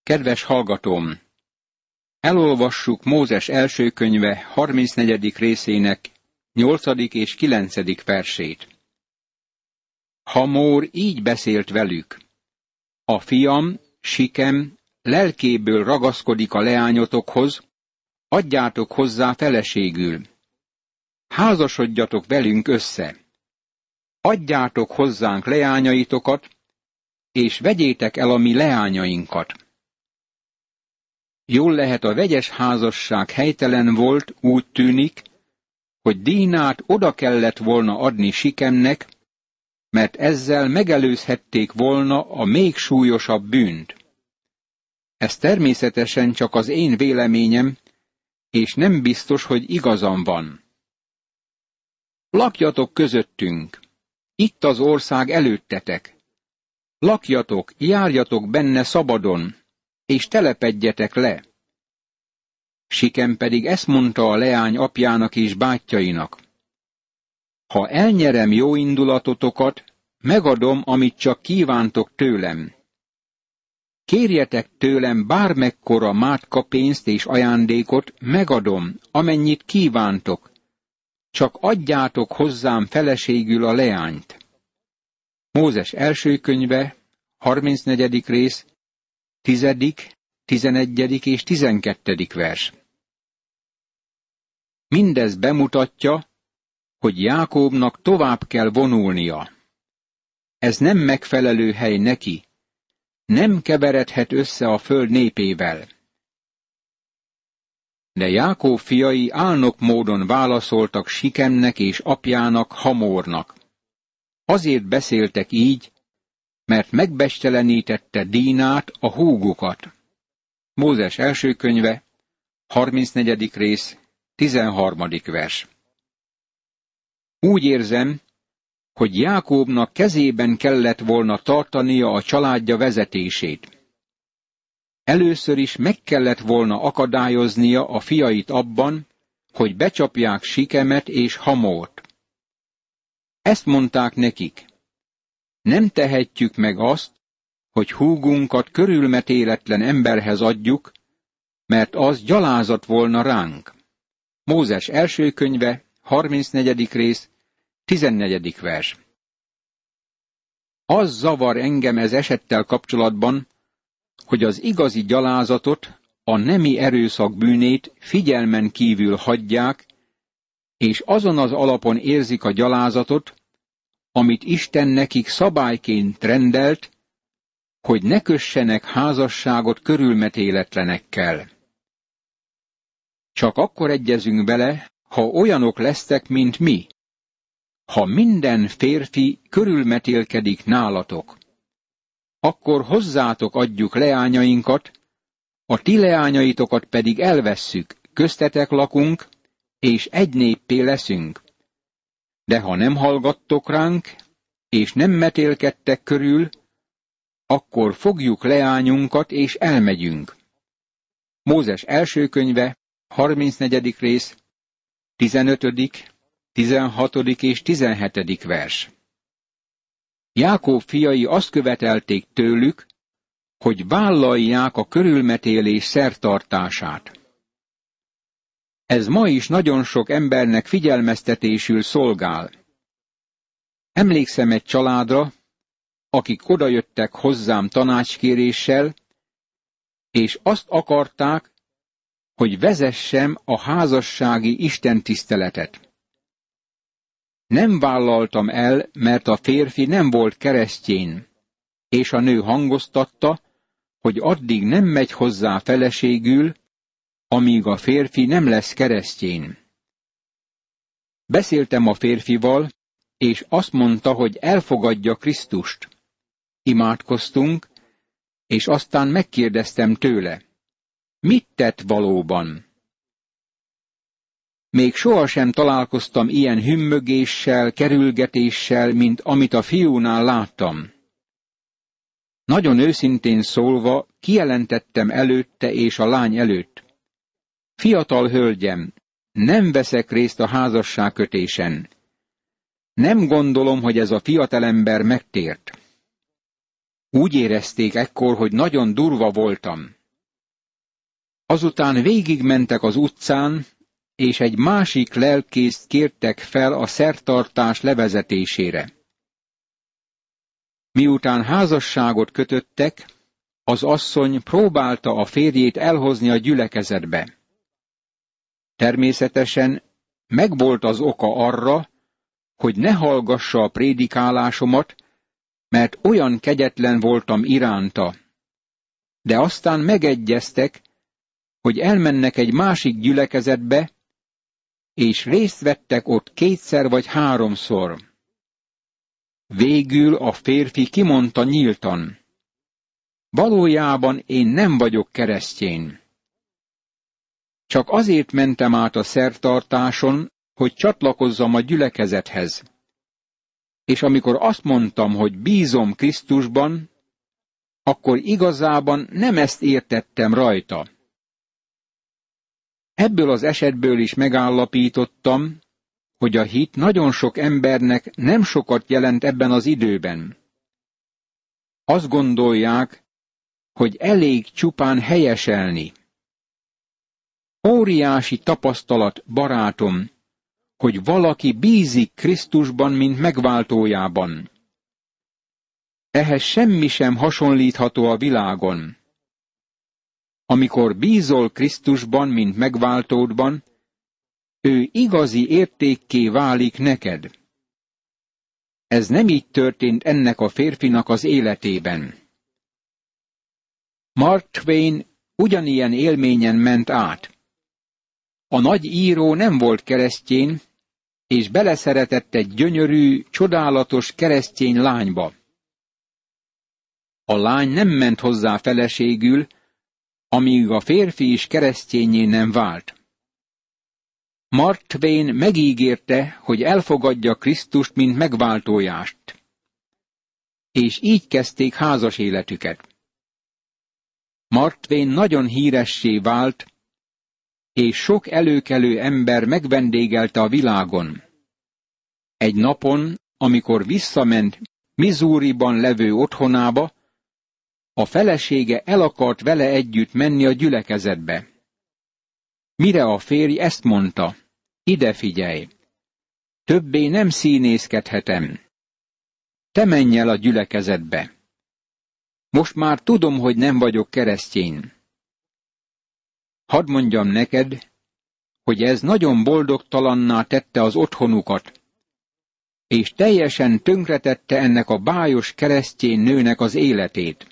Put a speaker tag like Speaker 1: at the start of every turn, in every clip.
Speaker 1: Kedves hallgatóm! Elolvassuk Mózes első könyve 34. részének 8. és 9. versét. Hamór így beszélt velük: a fiam, Sikem, lelkéből ragaszkodik a leányotokhoz, adjátok hozzá feleségül. Házasodjatok velünk össze. Adjátok hozzánk leányaitokat, és vegyétek el a mi leányainkat. Jól lehet, a vegyes házasság helytelen volt, úgy tűnik, hogy Dínát oda kellett volna adni Sikemnek, mert ezzel megelőzhették volna a még súlyosabb bűnt. Ez természetesen csak az én véleményem, és nem biztos, hogy igazam van. Lakjatok közöttünk, itt az ország előttetek. Lakjatok, járjatok benne szabadon, és telepedjetek le. Sikem pedig ezt mondta a leány apjának és bátyjainak: ha elnyerem jó indulatotokat, megadom, amit csak kívántok tőlem. Kérjetek tőlem bármekkora mátka pénzt és ajándékot, megadom, amennyit kívántok, csak adjátok hozzám feleségül a leányt. Mózes első könyve, 34. rész, 10., 11. és 12. vers. Mindez bemutatja, hogy Jákóbnak tovább kell vonulnia. Ez nem megfelelő hely neki, nem keveredhet össze a föld népével. De Jákób fiai álnok módon válaszoltak Sikemnek és apjának, Hamórnak. Azért beszéltek így, mert megbestelenítette Dínát, a húgukat. Mózes első könyve, 34. rész, 13. vers. Úgy érzem, hogy Jákóbnak kezében kellett volna tartania a családja vezetését. Először is meg kellett volna akadályoznia a fiait abban, hogy becsapják Sikemet és Hamórt. Ezt mondták nekik: nem tehetjük meg azt, hogy húgunkat körülmetéletlen emberhez adjuk, mert az gyalázat volna ránk. Mózes első könyve, 34. rész, 14. vers. Az zavar engem ez esettel kapcsolatban, hogy az igazi gyalázatot, a nemi erőszak bűnét figyelmen kívül hagyják, és azon az alapon érzik a gyalázatot, amit Isten nekik szabályként rendelt, hogy ne kössenek házasságot körülmetéletlenekkel. Csak akkor egyezünk bele, ha olyanok lesztek, mint mi. Ha minden férfi körülmetélkedik nálatok, akkor hozzátok adjuk leányainkat, a ti leányaitokat pedig elvesszük, köztetek lakunk, és egy néppé leszünk. De ha nem hallgattok ránk, és nem metélkedtek körül, akkor fogjuk leányunkat, és elmegyünk. Mózes első könyve, 34. rész, 15., 16. és 17. vers. Jákób fiai azt követelték tőlük, hogy vállalják a körülmetélés szertartását. Ez ma is nagyon sok embernek figyelmeztetésül szolgál. Emlékszem egy családra, akik odajöttek hozzám tanácskéréssel, és azt akarták, hogy vezessem a házassági istentiszteletet. Nem vállaltam el, mert a férfi nem volt keresztjén, és a nő hangoztatta, hogy addig nem megy hozzá feleségül, amíg a férfi nem lesz keresztjén. Beszéltem a férfival, és azt mondta, hogy elfogadja Krisztust. Imádkoztunk, és aztán megkérdeztem tőle: mit tett valóban? Még sohasem találkoztam ilyen hümmögéssel, kerülgetéssel, mint amit a fiúnál láttam. Nagyon őszintén szólva kijelentettem előtte és a lány előtt: fiatal hölgyem, nem veszek részt a házasságkötésen. Nem gondolom, hogy ez a fiatalember megtért. Úgy érezték ekkor, hogy nagyon durva voltam. Azután végigmentek az utcán, és egy másik lelkészt kértek fel a szertartás levezetésére. Miután házasságot kötöttek, az asszony próbálta a férjét elhozni a gyülekezetbe. Természetesen megvolt az oka arra, hogy ne hallgassa a prédikálásomat, mert olyan kegyetlen voltam iránta. De aztán megegyeztek, hogy elmennek egy másik gyülekezetbe, és részt vettek ott 2 vagy 3. Végül a férfi kimondta nyíltan: valójában én nem vagyok keresztény. Csak azért mentem át a szertartáson, hogy csatlakozzam a gyülekezethez. És amikor azt mondtam, hogy bízom Krisztusban, akkor igazában nem ezt értettem rajta. Ebből az esetből is megállapítottam, hogy a hit nagyon sok embernek nem sokat jelent ebben az időben. Azt gondolják, hogy elég csupán helyeselni. Óriási tapasztalat, barátom, hogy valaki bízik Krisztusban, mint megváltójában. Ehhez semmi sem hasonlítható a világon. Amikor bízol Krisztusban, mint megváltódban, ő igazi értékké válik neked. Ez nem így történt ennek a férfinak az életében. Mark Twain ugyanilyen élményen ment át. A nagy író nem volt keresztény, és beleszeretett egy gyönyörű, csodálatos keresztény lányba. A lány nem ment hozzá feleségül, amíg a férfi is keresztényé nem vált. Mark Twain megígérte, hogy elfogadja Krisztust, mint megváltójást. És így kezdték házas életüket. Mark Twain nagyon híressé vált, és sok előkelő ember megvendégelte a világon. Egy napon, amikor visszament Missouriban levő otthonába, a felesége el akart vele együtt menni a gyülekezetbe. Mire a férj ezt mondta: ide figyelj, többé nem színészkedhetem. Te menj el a gyülekezetbe. Most már tudom, hogy nem vagyok keresztény. Hadd mondjam neked, hogy ez nagyon boldogtalanná tette az otthonukat, és teljesen tönkretette ennek a bájos keresztény nőnek az életét.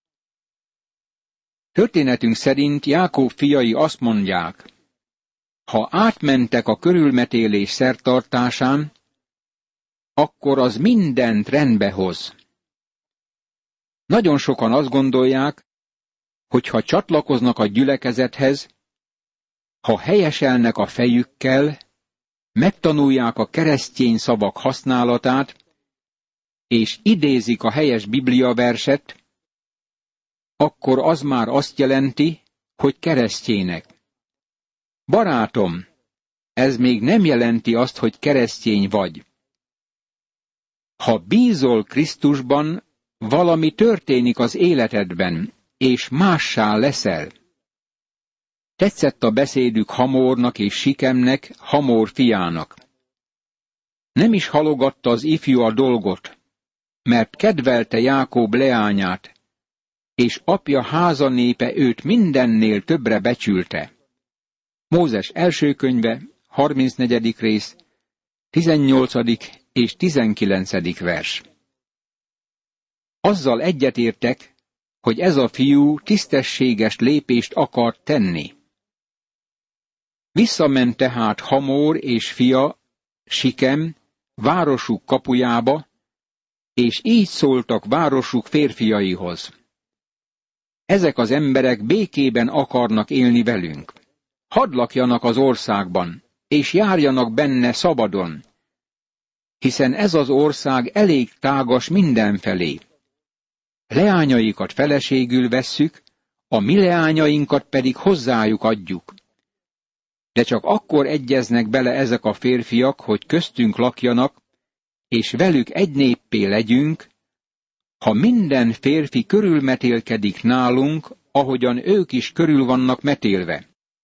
Speaker 1: Történetünk szerint Jákob fiai azt mondják: ha átmentek a körülmetélés szertartásán, akkor az mindent rendbe hoz. Nagyon sokan azt gondolják, hogy ha csatlakoznak a gyülekezethez, ha helyeselnek a fejükkel, megtanulják a keresztény szavak használatát, és idézik a helyes bibliaverset, akkor az már azt jelenti, hogy keresztjének. Barátom, ez még nem jelenti azt, hogy keresztény vagy. Ha bízol Krisztusban, valami történik az életedben, és mássá leszel. Tetszett a beszédük Hamornak és Sikemnek, Hamor fiának. Nem is halogatta az ifjú a dolgot, mert kedvelte Jákob leányát, és apja háza népe őt mindennél többre becsülte. Mózes első könyve, 34. rész, 18. és 19. vers. Azzal egyetértek, hogy ez a fiú tisztességes lépést akart tenni. Visszament tehát Hamor és fia, Sikem, városuk kapujába, és így szóltak városuk férfiaihoz: ezek az emberek békében akarnak élni velünk. Hadd lakjanak az országban, és járjanak benne szabadon, hiszen ez az ország elég tágas mindenfelé. Leányaikat feleségül vesszük, a mi leányainkat pedig hozzájuk adjuk. De csak akkor egyeznek bele ezek a férfiak, hogy köztünk lakjanak, és velük egy néppé legyünk, ha minden férfi körülmetélkedik nálunk, ahogyan ők is körül vannak metélve.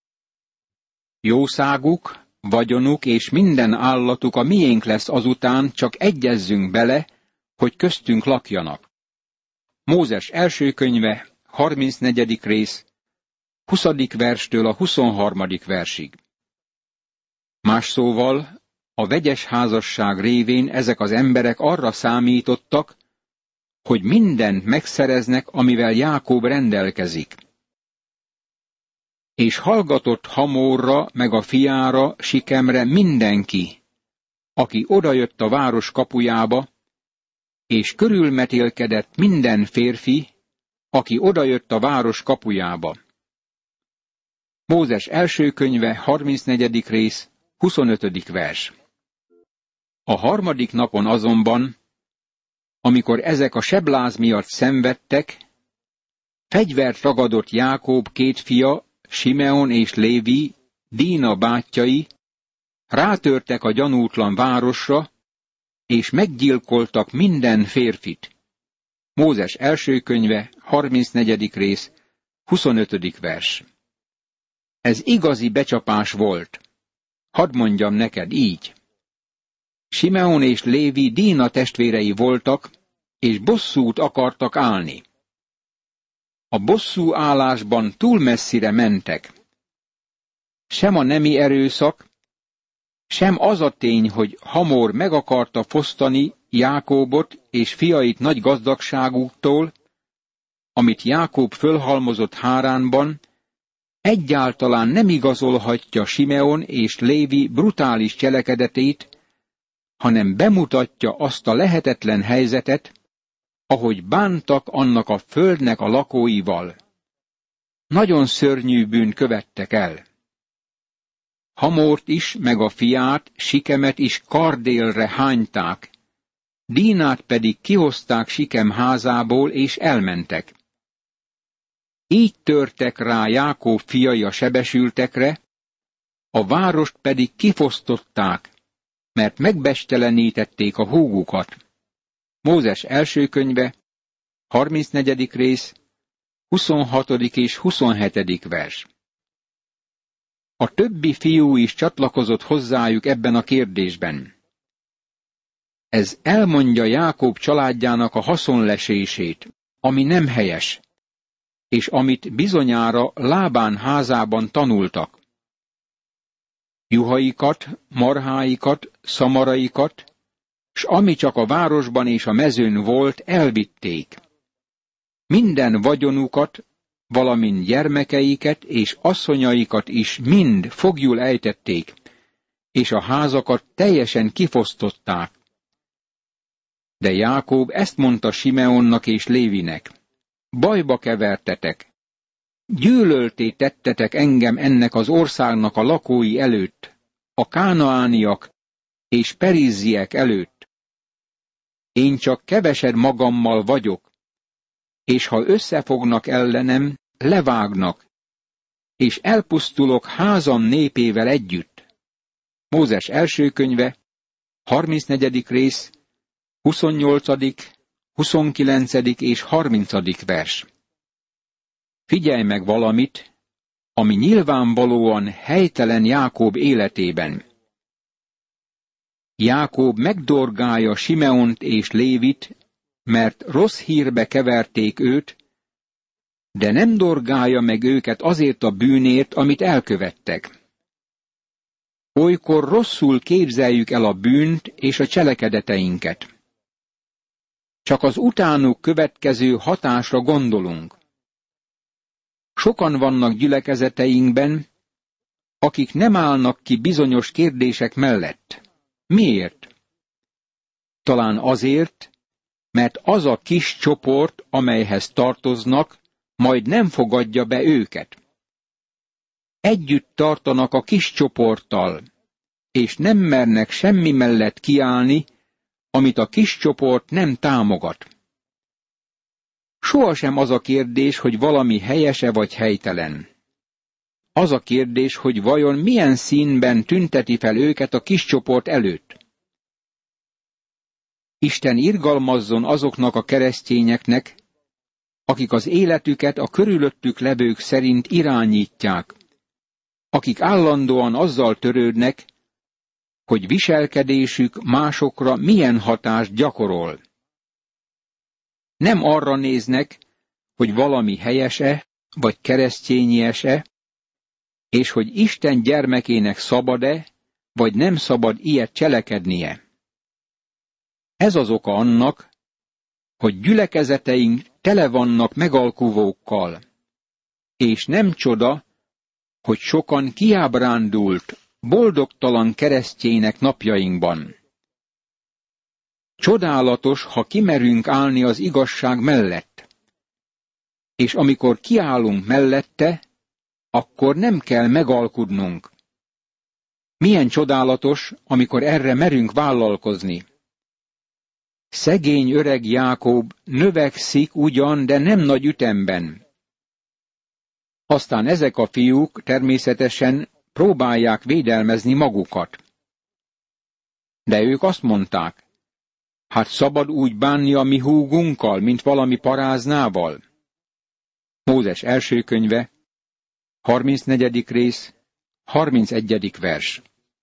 Speaker 1: Jószáguk, vagyonuk és minden állatuk a miénk lesz azután, csak egyezzünk bele, hogy köztünk lakjanak. Mózes első könyve, 34. rész, 20. verstől a 23. versig. Más szóval, a vegyes házasság révén ezek az emberek arra számítottak, hogy mindent megszereznek, amivel Jákob rendelkezik. És hallgatott Hamorra meg a fiára, Sikemre mindenki, aki odajött a város kapujába, és körülmetélkedett minden férfi, aki odajött a város kapujába. Mózes első könyve, 34. rész, 25. vers. A harmadik napon azonban, amikor ezek a sebláz miatt szenvedtek, fegyvert ragadott Jákob két fia, Simeon és Lévi, Dína bátyjai, rátörtek a gyanútlan városra, és meggyilkoltak minden férfit. Mózes első könyve, 34. rész, 25. vers. Ez igazi becsapás volt. Hadd mondjam neked így. Simeon és Lévi Dína testvérei voltak, és bosszút akartak állni. A bosszú állásban túl messzire mentek. Sem a nemi erőszak, sem az a tény, hogy Hamor meg akarta fosztani Jákóbot és fiait nagy gazdagságuktól, amit Jákob fölhalmozott Háránban, egyáltalán nem igazolhatja Simeon és Lévi brutális cselekedetét, hanem bemutatja azt a lehetetlen helyzetet, ahogy bántak annak a földnek a lakóival. Nagyon szörnyű bűnt követtek el. Hamort is, meg a fiát, Sikemet is kardélre hányták, Dínát pedig kihozták Sikem házából, és elmentek. Így törtek rá Jákob fiai a sebesültekre, a várost pedig kifosztották, mert megbestelenítették a húgukat. Mózes első könyve, 34. rész, 26. és 27. vers. A többi fiú is csatlakozott hozzájuk ebben a kérdésben. Ez elmondja Jákob családjának a haszonlesését, ami nem helyes, és amit bizonyára Lábán házában tanultak. Juhaikat, marháikat, szamaraikat, s ami csak a városban és a mezőn volt, elvitték. Minden vagyonukat, valamint gyermekeiket és asszonyaikat is mind foglyul ejtették, és a házakat teljesen kifosztották. De Jákob ezt mondta Simeonnak és Lévinek: bajba kevertetek, gyűlölté tettetek engem ennek az országnak a lakói előtt, a kánaániak és perizziek előtt. Én csak kevesed magammal vagyok, és ha összefognak ellenem, levágnak, és elpusztulok házam népével együtt. Mózes első könyve, 34. rész, 28., 29. és 30. vers. Figyelj meg valamit, ami nyilvánvalóan helytelen Jákob életében. Jákob megdorgálja Simeont és Lévit, mert rossz hírbe keverték őt, de nem dorgálja meg őket azért a bűnért, amit elkövettek. Olykor rosszul képzeljük el a bűnt és a cselekedeteinket. Csak az utánuk következő hatásra gondolunk. Sokan vannak gyülekezeteinkben, akik nem állnak ki bizonyos kérdések mellett. Miért? Talán azért, mert az a kis csoport, amelyhez tartoznak, majd nem fogadja be őket. Együtt tartanak a kis csoporttal, és nem mernek semmi mellett kiállni, amit a kis csoport nem támogat. Sohasem az a kérdés, hogy valami helyese vagy helytelen. Az a kérdés, hogy vajon milyen színben tünteti fel őket a kis csoport előtt. Isten irgalmazzon azoknak a keresztényeknek, akik az életüket a körülöttük levők szerint irányítják, akik állandóan azzal törődnek, hogy viselkedésük másokra milyen hatást gyakorol. Nem arra néznek, hogy valami helyes-e, vagy keresztényies-e, és hogy Isten gyermekének szabad-e, vagy nem szabad ilyet cselekednie. Ez az oka annak, hogy gyülekezeteink tele vannak megalkuvókkal, és nem csoda, hogy sokan kiábrándult, boldogtalan keresztjének napjainkban. Csodálatos, ha kimerünk állni az igazság mellett, és amikor kiállunk mellette, akkor nem kell megalkudnunk. Milyen csodálatos, amikor erre merünk vállalkozni. Szegény öreg Jákob növekszik ugyan, de nem nagy ütemben. Aztán ezek a fiúk természetesen próbálják védelmezni magukat. De ők azt mondták, hát szabad úgy bánni a mi húgunkkal, mint valami paráznával. Mózes első könyve, 34. rész, 31. vers.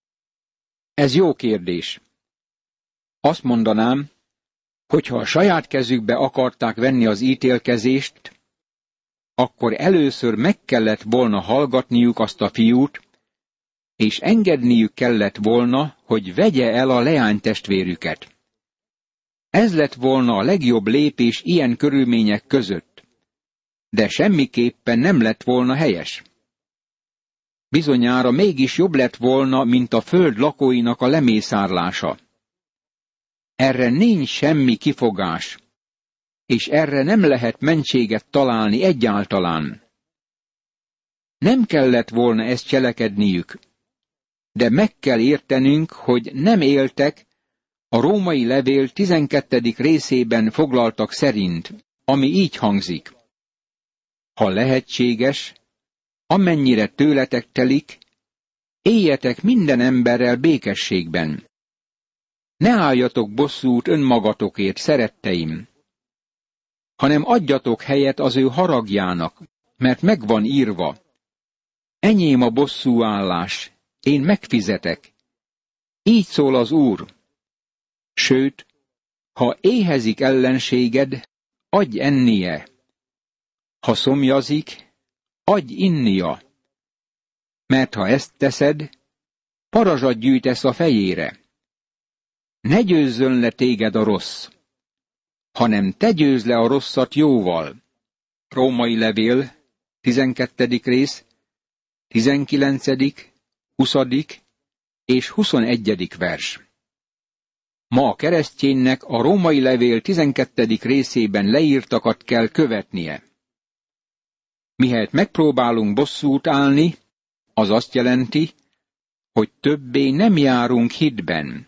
Speaker 1: Ez jó kérdés. Azt mondanám, hogyha a saját kezükbe akarták venni az ítélkezést, akkor először meg kellett volna hallgatniuk azt a fiút, és engedniük kellett volna, hogy vegye el a leánytestvérüket. Ez lett volna a legjobb lépés ilyen körülmények között, de semmiképpen nem lett volna helyes. Bizonyára mégis jobb lett volna, mint a föld lakóinak a lemészárlása. Erre nincs semmi kifogás, és erre nem lehet mentséget találni egyáltalán. Nem kellett volna ezt cselekedniük, de meg kell értenünk, hogy nem éltek a római levél 12. részében foglaltak szerint, ami így hangzik. Ha lehetséges, amennyire tőletek telik, éljetek minden emberrel békességben. Ne álljatok bosszút önmagatokért, szeretteim, hanem adjatok helyet az ő haragjának, mert megvan írva. Enyém a bosszúállás, én megfizetek. Így szól az Úr. Sőt, ha éhezik ellenséged, adj ennie. Ha szomjazik, adj innia. Mert ha ezt teszed, parazsat gyűjtesz a fejére. Ne győzzön le téged a rossz, hanem te győzd le a rosszat jóval. Római levél, 12. rész, 19., 20. és 21. vers. Ma a kereszténynek a római levél 12. részében leírtakat kell követnie. Mihelyt megpróbálunk bosszút állni, az azt jelenti, hogy többé nem járunk hitben.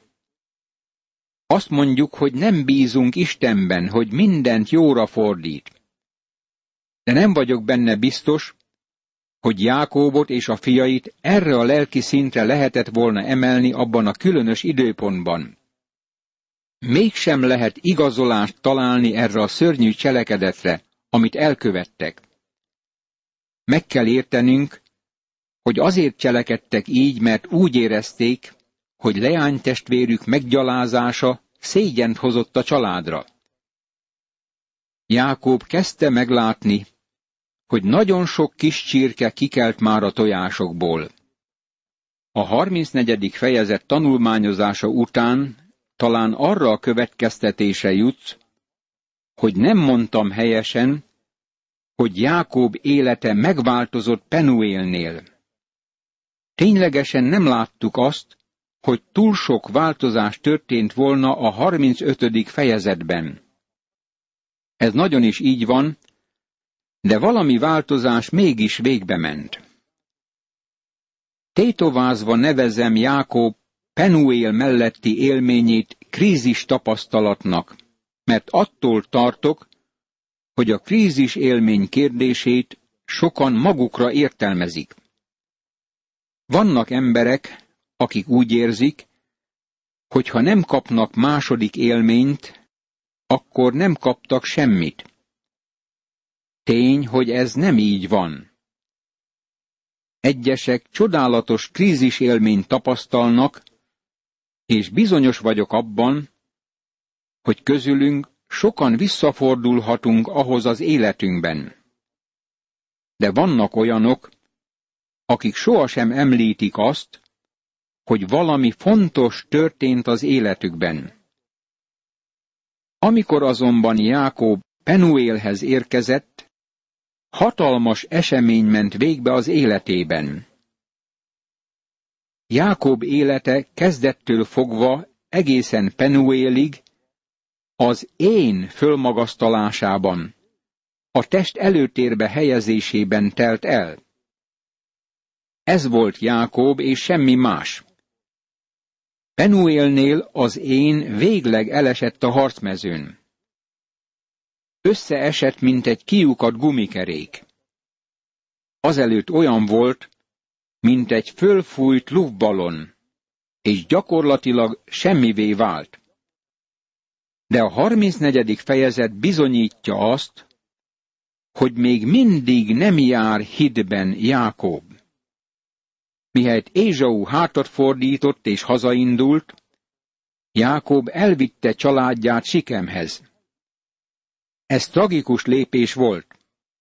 Speaker 1: Azt mondjuk, hogy nem bízunk Istenben, hogy mindent jóra fordít. De nem vagyok benne biztos, hogy Jákóbot és a fiait erre a lelki szintre lehetett volna emelni abban a különös időpontban. Mégsem lehet igazolást találni erre a szörnyű cselekedetre, amit elkövettek. Meg kell értenünk, hogy azért cselekedtek így, mert úgy érezték, hogy leánytestvérük meggyalázása szégyent hozott a családra. Jákob kezdte meglátni, hogy nagyon sok kis csirke kikelt már a tojásokból. A 34. fejezet tanulmányozása után talán arra a következtetésre jutsz, hogy nem mondtam helyesen, hogy Jákob élete megváltozott Penuélnél. Ténylegesen nem láttuk azt, hogy túl sok változás történt volna a 35. fejezetben. Ez nagyon is így van, de valami változás mégis végbe ment. Tétovázva nevezem Jákob Penuél melletti élményét krízis tapasztalatnak, mert attól tartok, hogy a krízis élmény kérdését sokan magukra értelmezik. Vannak emberek, akik úgy érzik, hogy ha nem kapnak második élményt, akkor nem kaptak semmit. Tény, hogy ez nem így van. Egyesek csodálatos krízis élményt tapasztalnak, és bizonyos vagyok abban, hogy közülünk sokan visszafordulhatunk ahhoz az életünkben. De vannak olyanok, akik sohasem említik azt, hogy valami fontos történt az életükben. Amikor azonban Jákob Penuélhez érkezett, hatalmas esemény ment végbe az életében. Jákob élete kezdettől fogva egészen Penuélig az én fölmagasztalásában, a test előtérbe helyezésében telt el. Ez volt Jákob és semmi más. Penuélnél az én végleg elesett a harcmezőn. Összeesett, mint egy kiukadt gumikerék. Azelőtt olyan volt, mint egy fölfújt luftballon, és gyakorlatilag semmivé vált. De a 34. fejezet bizonyítja azt, hogy még mindig nem jár hitben Jákob. Mihelyt Ézsau hátat fordított és hazaindult, Jákob elvitte családját Sikemhez. Ez tragikus lépés volt.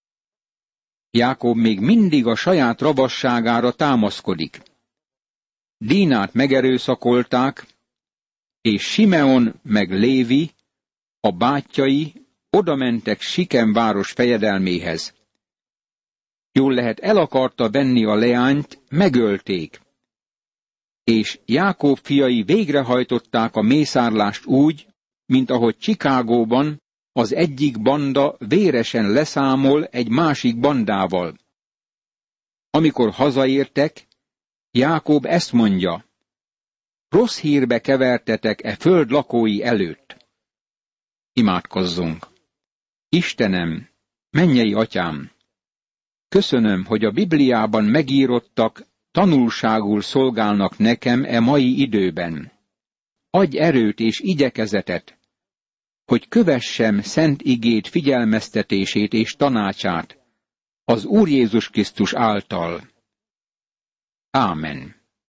Speaker 1: Jákob még mindig a saját ravasságára támaszkodik. Dínát megerőszakolták, és Simeon meg Lévi, a bátyjai odamentek Sikem város fejedelméhez. Jól lehet, el akarta venni a leányt, megölték. És Jákob fiai végrehajtották a mészárlást úgy, mint ahogy Chicagóban az egyik banda véresen leszámol egy másik bandával. Amikor hazaértek, Jákob ezt mondja: rossz hírbe kevertetek e föld lakói előtt. Imádkozzunk! Istenem, mennyei atyám! Köszönöm, hogy a Bibliában megírottak tanulságul szolgálnak nekem e mai időben. Adj erőt és igyekezetet, hogy kövessem szent igét figyelmeztetését és tanácsát az Úr Jézus Krisztus által. Ámen.